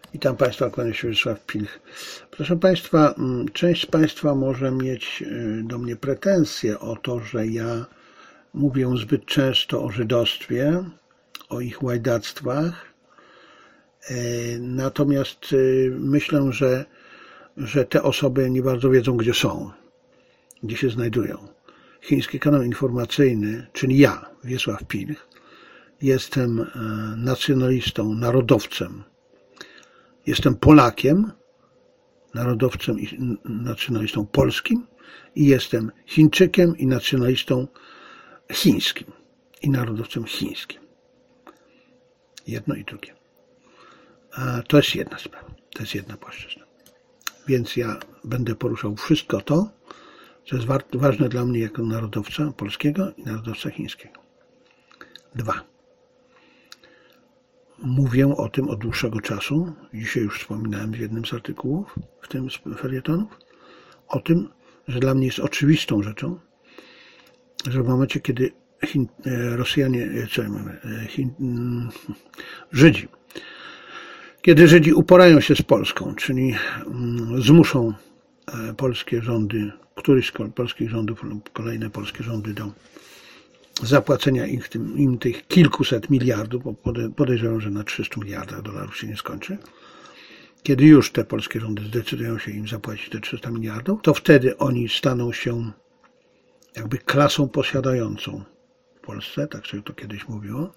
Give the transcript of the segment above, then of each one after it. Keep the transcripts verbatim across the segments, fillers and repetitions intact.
Witam Państwa, kłania się Wiesław Pilch. Proszę Państwa, część z Państwa może mieć do mnie pretensje o to, że ja mówię zbyt często o żydostwie, o ich łajdactwach. Natomiast myślę, że, że te osoby nie bardzo wiedzą, gdzie są, gdzie się znajdują. Chiński kanał informacyjny, czyli ja, Wiesław Pilch, jestem nacjonalistą, narodowcem. Jestem Polakiem, narodowcem i nacjonalistą polskim i jestem Chińczykiem i nacjonalistą chińskim i narodowcem chińskim. Jedno i drugie. A to jest jedna sprawa, to jest jedna płaszczyzna. Więc ja będę poruszał wszystko to, co jest ważne dla mnie jako narodowca polskiego i narodowca chińskiego. Dwa. Mówię o tym od dłuższego czasu, dzisiaj już wspominałem w jednym z artykułów, w tym z felietonów, o tym, że dla mnie jest oczywistą rzeczą, że w momencie, kiedy Chin, Rosjanie, co ja mówię, Chin, Żydzi, kiedy Żydzi uporają się z Polską, czyli zmuszą polskie rządy, któryś z polskich rządów lub kolejne polskie rządy do zapłacenia im, tym, im tych kilkuset miliardów, bo podejrzewam, że na trzystu miliardach dolarów się nie skończy. Kiedy już te polskie rządy zdecydują się im zapłacić te trzysta miliardów, to wtedy oni staną się jakby klasą posiadającą w Polsce, tak się to kiedyś mówiło,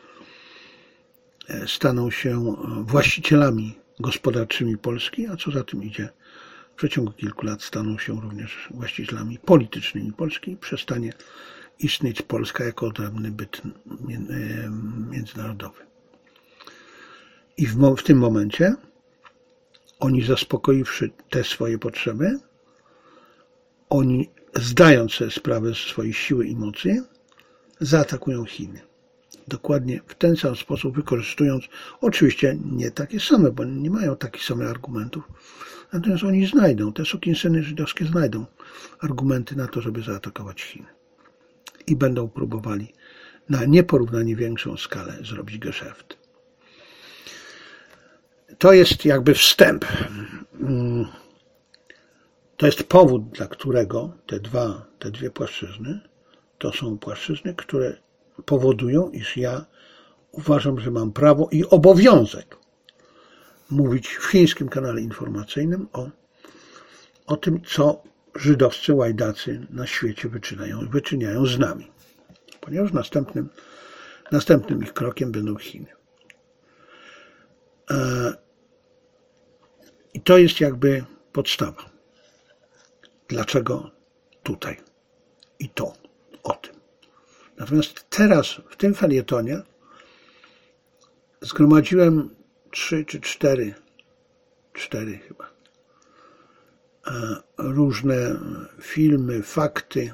staną się właścicielami gospodarczymi Polski, a co za tym idzie, w przeciągu kilku lat staną się również właścicielami politycznymi Polski i przestanie istnieć Polska jako odrębny byt międzynarodowy. I w, w tym momencie oni, zaspokoiwszy te swoje potrzeby, oni, zdając sobie sprawę ze swojej siły i mocy, zaatakują Chiny. Dokładnie w ten sam sposób, wykorzystując oczywiście nie takie same, bo nie mają takich samych argumentów, natomiast oni znajdą, te sukinsyny żydowskie znajdą argumenty na to, żeby zaatakować Chiny. I będą próbowali na nieporównanie większą skalę zrobić geszeft. To jest jakby wstęp. To jest powód, dla którego te dwa, te dwie płaszczyzny to są płaszczyzny, które powodują, iż ja uważam, że mam prawo i obowiązek mówić w chińskim kanale informacyjnym o, o tym, co żydowscy łajdacy na świecie wyczyniają, wyczyniają z nami. Ponieważ następnym, następnym ich krokiem będą Chiny. I to jest jakby podstawa. Dlaczego tutaj i to, o tym. Natomiast teraz w tym felietonie zgromadziłem trzy czy cztery, cztery chyba, różne filmy, fakty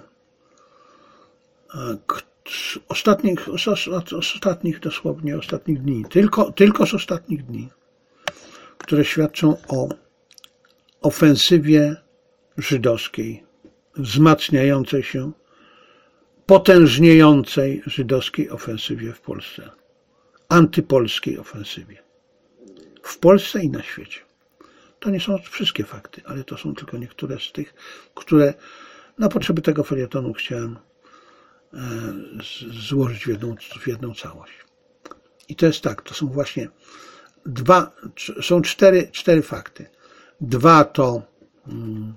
z ostatnich, z ostatnich dosłownie ostatnich dni, tylko, tylko z ostatnich dni, które świadczą o ofensywie żydowskiej, wzmacniającej się, potężniejącej żydowskiej ofensywie w Polsce, antypolskiej ofensywie w Polsce i na świecie. To nie są wszystkie fakty, ale to są tylko niektóre z tych, które na potrzeby tego felietonu chciałem złożyć w jedną, w jedną całość. I to jest tak, to są właśnie dwa, są cztery, cztery fakty. Dwa to, hmm,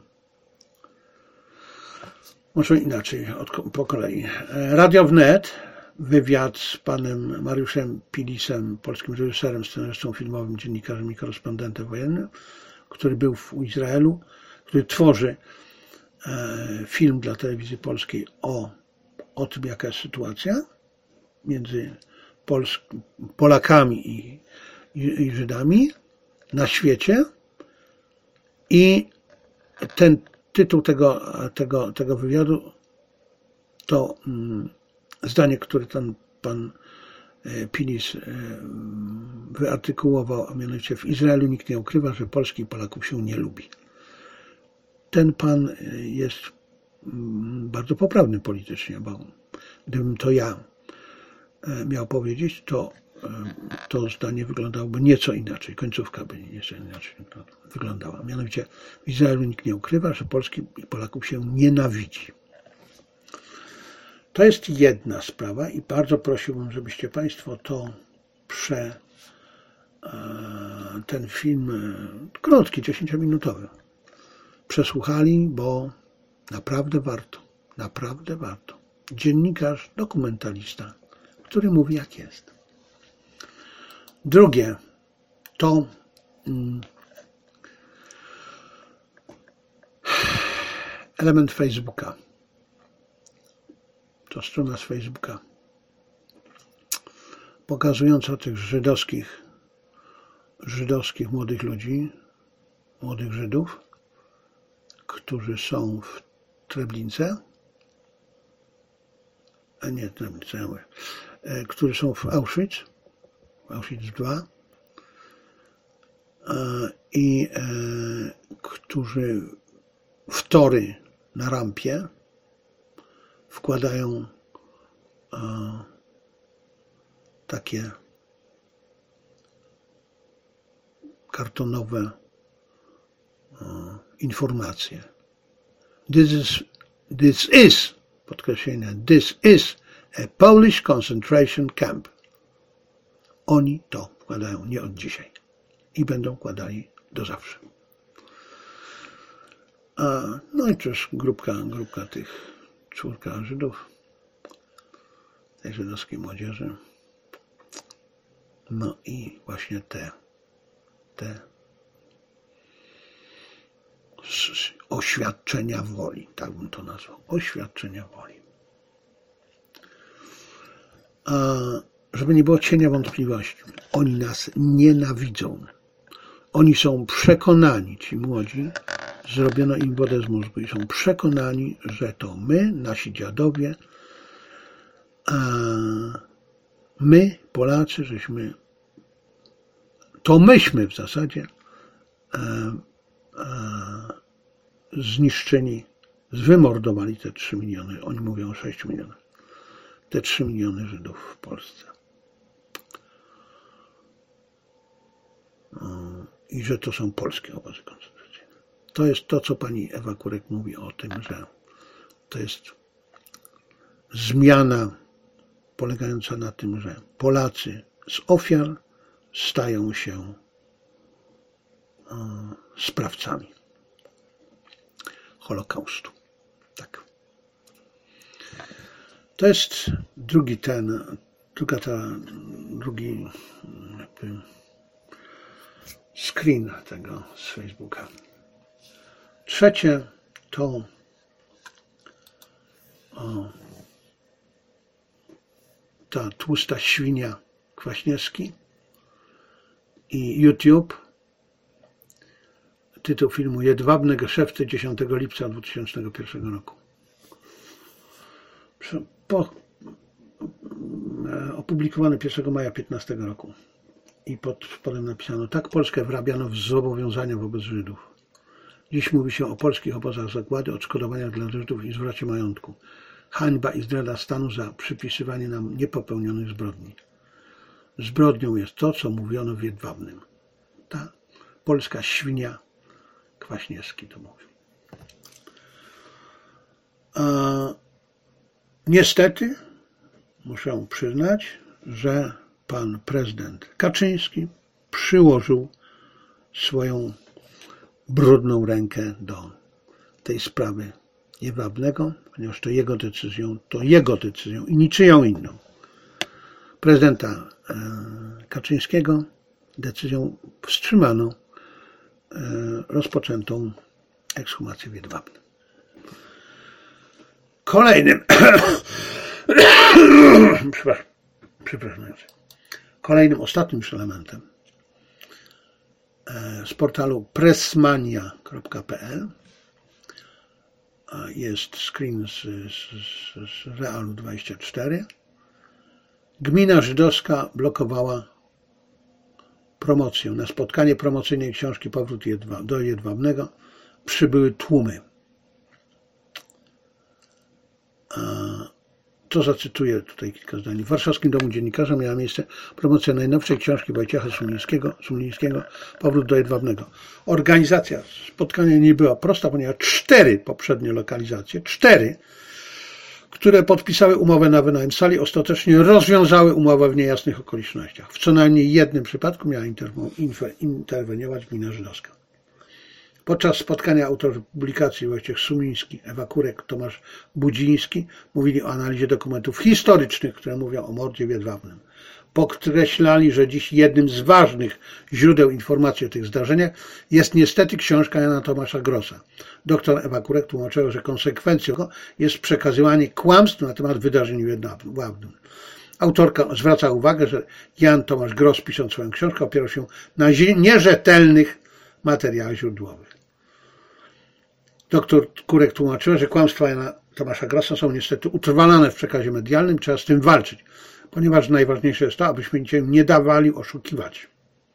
może inaczej, od, po kolei. Radio Wnet, wywiad z panem Mariuszem Pilisem, polskim reżyserem, scenarzystą filmowym, dziennikarzem i korespondentem wojennym, który był w Izraelu, który tworzy film dla telewizji polskiej o, o tym, jaka jest sytuacja między Pols Polakami i, i, i Żydami na świecie. I ten tytuł tego, tego, tego wywiadu to um, zdanie, które ten pan Pilis wyartykułował, a mianowicie: w Izraelu nikt nie ukrywa, że Polski i Polaków się nie lubi. Ten pan jest bardzo poprawny politycznie, bo gdybym to ja miał powiedzieć, to to zdanie wyglądałoby nieco inaczej. Końcówka by nieco inaczej wyglądała. Mianowicie w Izraelu nikt nie ukrywa, że Polski i Polaków się nienawidzi. To jest jedna sprawa i bardzo prosiłbym, żebyście Państwo to prze ten film krótki, dziesięciominutowy przesłuchali, bo naprawdę warto, naprawdę warto. Dziennikarz, dokumentalista, który mówi jak jest. Drugie to mm, element Facebooka. To strona z Facebooka pokazująca tych żydowskich żydowskich młodych ludzi, młodych Żydów, którzy są w Treblince, a nie Treblince, ja mówię, którzy są w Auschwitz, w Auschwitz dwa i e, którzy w tory na rampie wkładają e, takie kartonowe e, informacje. This is, this is, podkreślenie, this is a Polish concentration camp. Oni to wkładają nie od dzisiaj i będą wkładali do zawsze. A, no i też grupka, grupka tych czwórka Żydów, tej żydowskiej młodzieży. No i właśnie te, te oświadczenia woli, tak bym to nazwał, oświadczenia woli. A żeby nie było cienia wątpliwości, oni nas nienawidzą. Oni są przekonani, ci młodzi, zrobiono im wodę z mózgu i są przekonani, że to my, nasi dziadowie, a my, Polacy, żeśmy, to myśmy w zasadzie a, a, zniszczeni, zwymordowali te trzy miliony, oni mówią o sześciu milionach, te trzy miliony Żydów w Polsce. I że to są polskie obozy koncentracyjne. To jest to, co pani Ewa Kurek mówi o tym, że to jest zmiana polegająca na tym, że Polacy z ofiar stają się sprawcami Holokaustu. Tak. To jest drugi ten, druga ta, drugi jakby screen tego z Facebooka. Trzecie to o, ta tłusta świnia Kwaśniewski i YouTube. Tytuł filmu Jedwabne geszefty dziesiątego lipca dwa tysiące pierwszego roku. Po, opublikowany pierwszego maja piętnastego roku. I pod spodem napisano: tak Polskę wrabiano w zobowiązania wobec Żydów. Dziś mówi się o polskich obozach zagłady, odszkodowaniach dla Żydów i zwrocie majątku. Hańba i zdrada stanu za przypisywanie nam niepopełnionych zbrodni. Zbrodnią jest to, co mówiono w Jedwabnym. Ta polska świnia Kwaśniewski to mówił. A niestety muszę przyznać, że pan prezydent Kaczyński przyłożył swoją brudną rękę do tej sprawy Jedwabnego, ponieważ to jego decyzją, to jego decyzją i niczyją inną. Prezydenta Kaczyńskiego decyzją wstrzymano rozpoczętą ekshumację w Jedwabnem. Kolejnym przepraszam, przepraszam, kolejnym, ostatnim już elementem z portalu pressmania kropka p l jest screen z, z, z Realu dwadzieścia cztery. Gmina żydowska blokowała promocję. Na spotkanie promocyjnej książki Powrót Jedwa, do Jedwabnego przybyły tłumy. to zacytuję tutaj kilka zdań. W Warszawskim Domu Dziennikarza miała miejsce promocja najnowszej książki Wojciecha Sumlińskiego, Sumlińskiego Powrót do Jedwabnego. Organizacja spotkania nie była prosta, ponieważ cztery poprzednie lokalizacje, cztery, które podpisały umowę na wynajem sali, ostatecznie rozwiązały umowę w niejasnych okolicznościach. W co najmniej jednym przypadku miała interweniować gmina żydowska. Podczas spotkania autorzy publikacji Wojciech Sumliński, Ewa Kurek, Tomasz Budziński mówili o analizie dokumentów historycznych, które mówią o mordzie w Jedwabnem. Podkreślali, że dziś jednym z ważnych źródeł informacji o tych zdarzeniach jest niestety książka Jana Tomasza Grossa. Doktor Ewa Kurek tłumaczyła, że konsekwencją jest przekazywanie kłamstw na temat wydarzeń w Jedwabnem. Autorka zwraca uwagę, że Jan Tomasz Gross, pisząc swoją książkę, opierał się na nierzetelnych materiałach źródłowych. Doktor Kurek tłumaczyła, że kłamstwa Jana Tomasza Grossa są niestety utrwalane w przekazie medialnym, trzeba z tym walczyć, ponieważ najważniejsze jest to, abyśmy się nie dawali oszukiwać.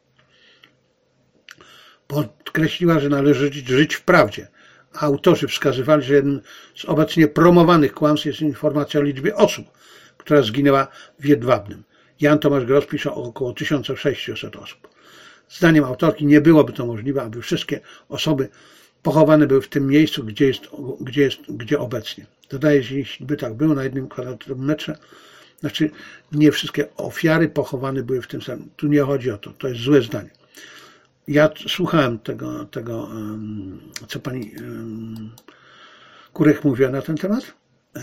Podkreśliła, że należy żyć w prawdzie, a autorzy wskazywali, że jednym z obecnie promowanych kłamstw jest informacja o liczbie osób, która zginęła w Jedwabnem. Jan Tomasz Gross pisze o około tysiąc sześćset osób. Zdaniem autorki nie byłoby to możliwe, aby wszystkie osoby pochowane były w tym miejscu, gdzie jest, gdzie jest, gdzie obecnie. Dodaje, że jeśli by tak było, na jednym kwadratowym metrze, znaczy nie wszystkie ofiary pochowane były w tym samym. Tu nie chodzi o to, to jest złe zdanie. Ja słuchałem tego, tego co pani Kurek mówiła na ten temat.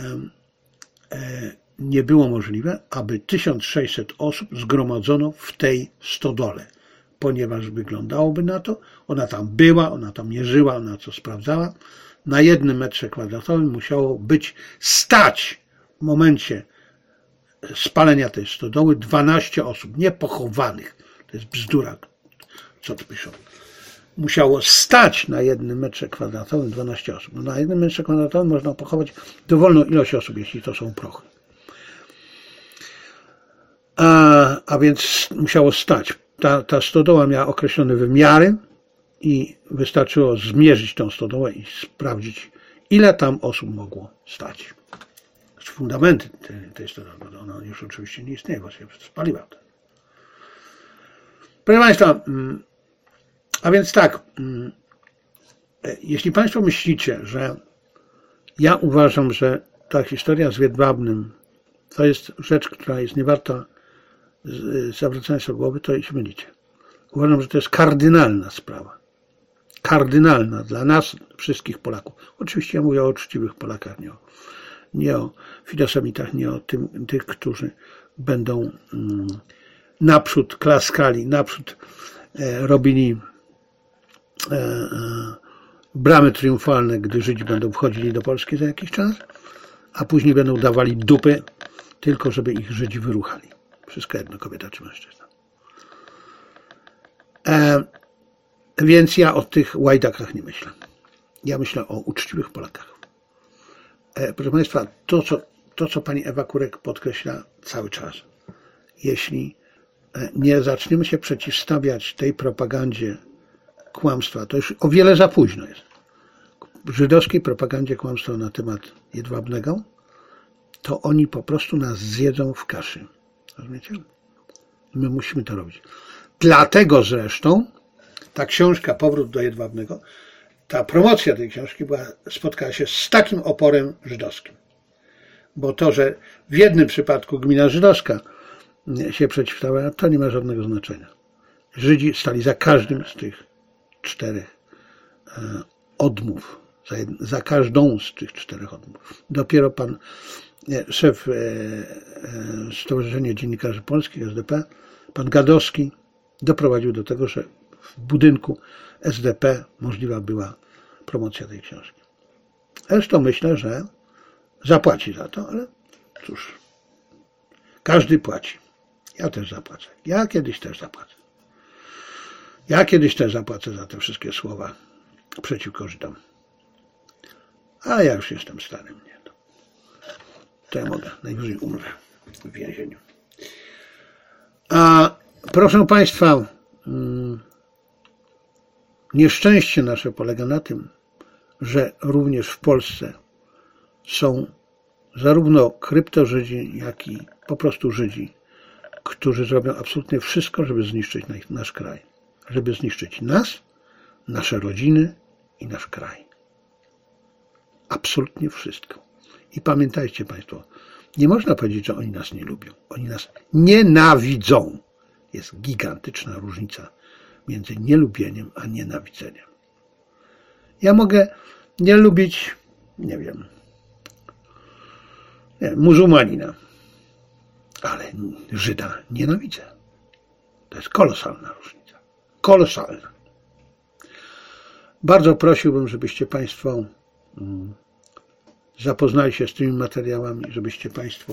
Nie było możliwe, aby tysiąc sześćset osób zgromadzono w tej stodole, ponieważ wyglądałoby na to, ona tam była, ona tam mierzyła, ona to sprawdzała, na jednym metrze kwadratowym musiało być stać w momencie spalenia tej stodoły dwanaście osób, niepochowanych. To jest bzdura, co tu piszą. Musiało stać na jednym metrze kwadratowym dwanaście osób. No na jednym metrze kwadratowym można pochować dowolną ilość osób, jeśli to są prochy. A, a więc musiało stać. Ta, ta stodoła miała określone wymiary i wystarczyło zmierzyć tą stodołę i sprawdzić, ile tam osób mogło stać. Znaczy fundamenty tej, tej stodoły, bo ona już oczywiście nie istnieje, bo się spaliła. Proszę Państwa, a więc tak, jeśli Państwo myślicie, że ja uważam, że ta historia z Jedwabnym to jest rzecz, która jest niewarta zawracania sobie głowy, to się mylicie. Uważam, że to jest kardynalna sprawa. Kardynalna dla nas, wszystkich Polaków. Oczywiście ja mówię o uczciwych Polakach, nie o, nie o filosomitach, nie o tym, tych, którzy będą mm, naprzód klaskali, naprzód e, robili e, e, bramy triumfalne, gdy Żydzi będą wchodzili do Polski za jakiś czas, a później będą dawali dupy, tylko żeby ich Żydzi wyruchali. Wszystko jedno, kobieta czy mężczyzna. E, więc ja o tych łajdakach nie myślę. Ja myślę o uczciwych Polakach. E, proszę Państwa, to co, to, co pani Ewa Kurek podkreśla cały czas. Jeśli nie zaczniemy się przeciwstawiać tej propagandzie kłamstwa, to już o wiele za późno jest. Żydowskiej propagandzie kłamstwa na temat Jedwabnego, to oni po prostu nas zjedzą w kaszy. Rozumiecie? My musimy to robić. Dlatego zresztą ta książka Powrót do Jedwabnego, ta promocja tej książki była, spotkała się z takim oporem żydowskim. Bo to, że w jednym przypadku gmina żydowska się przeciwstawiała, to nie ma żadnego znaczenia. Żydzi stali za każdym z tych czterech odmów. Za, jed, za każdą z tych czterech odmów. Dopiero pan szef Stowarzyszenia Dziennikarzy Polskich, S D P, pan Gadowski, doprowadził do tego, że w budynku S D P możliwa była promocja tej książki. Zresztą myślę, że zapłaci za to, ale cóż, każdy płaci. Ja też zapłacę. Ja kiedyś też zapłacę. Ja kiedyś też zapłacę za te wszystkie słowa przeciwko Żydom. Ale ja już jestem starym. Nie, to, to ja mogę. Najwyżej umrę w więzieniu. A proszę Państwa, nieszczęście nasze polega na tym, że również w Polsce są zarówno kryptożydzi, jak i po prostu Żydzi, którzy zrobią absolutnie wszystko, żeby zniszczyć nasz kraj. Żeby zniszczyć nas, nasze rodziny i nasz kraj. Absolutnie wszystko. I pamiętajcie Państwo, nie można powiedzieć, że oni nas nie lubią. Oni nas nienawidzą. Jest gigantyczna różnica między nielubieniem a nienawidzeniem. Ja mogę nie lubić, nie wiem, nie, muzułmanina, ale Żyda nienawidzę. To jest kolosalna różnica. Kolosalna. Bardzo prosiłbym, żebyście Państwo zapoznali się z tymi materiałami, żebyście Państwo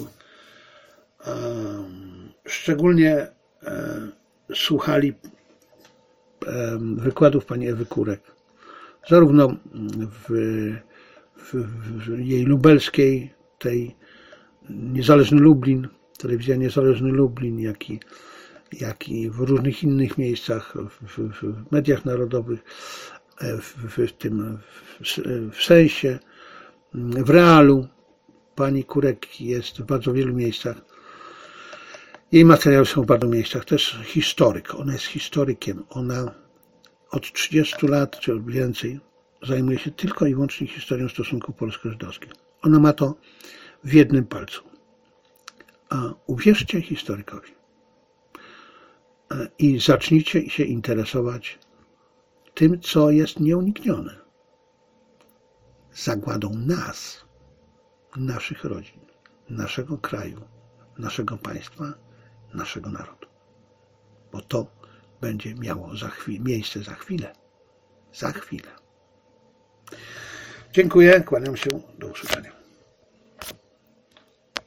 szczególnie słuchali wykładów pani Ewy Kurek, zarówno w, w, w jej lubelskiej, tej Niezależny Lublin, telewizja Niezależny Lublin, jak i, jak i w różnych innych miejscach, w, w mediach narodowych, w, w tym w, w sensie, w Realu. Pani Kurek jest w bardzo wielu miejscach. Jej materiały są w bardzo miejscach. Też historyk. Ona jest historykiem. Ona od trzydziestu lat, czy więcej, zajmuje się tylko i wyłącznie historią stosunków polsko-żydowskich. Ona ma to w jednym palcu. A uwierzcie historykowi. I zacznijcie się interesować tym, co jest nieuniknione. Zagładą nas, naszych rodzin, naszego kraju, naszego państwa, naszego narodu. Bo to będzie miało za chwilę, miejsce za chwilę. Za chwilę. Dziękuję, kłaniam się, do usłyszenia.